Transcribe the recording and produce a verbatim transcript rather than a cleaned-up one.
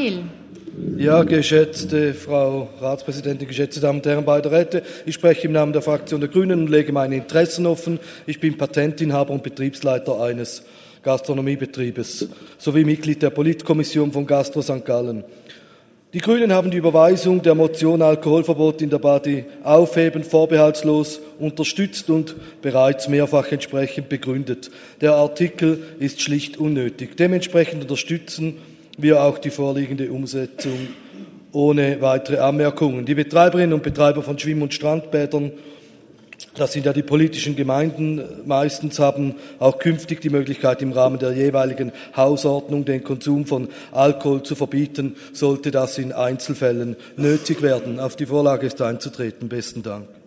Mehl. Ja, geschätzte Frau Ratspräsidentin, geschätzte Damen und Herren beide Räte, ich spreche im Namen der Fraktion der Grünen und lege meine Interessen offen. Ich bin Patentinhaber und Betriebsleiter eines Gastronomiebetriebes sowie Mitglied der Politkommission von Gastro Sankt Gallen. Die Grünen haben die Überweisung der Motion Alkoholverbot in der Badi aufheben vorbehaltslos unterstützt und bereits mehrfach entsprechend begründet. Der Artikel ist schlicht unnötig. Dementsprechend unterstützen wir auch die vorliegende Umsetzung ohne weitere Anmerkungen. Die Betreiberinnen und Betreiber von Schwimm- und Strandbädern, das sind ja die politischen Gemeinden meistens, haben auch künftig die Möglichkeit, im Rahmen der jeweiligen Hausordnung den Konsum von Alkohol zu verbieten, sollte das in Einzelfällen nötig werden. Auf die Vorlage ist einzutreten. Besten Dank.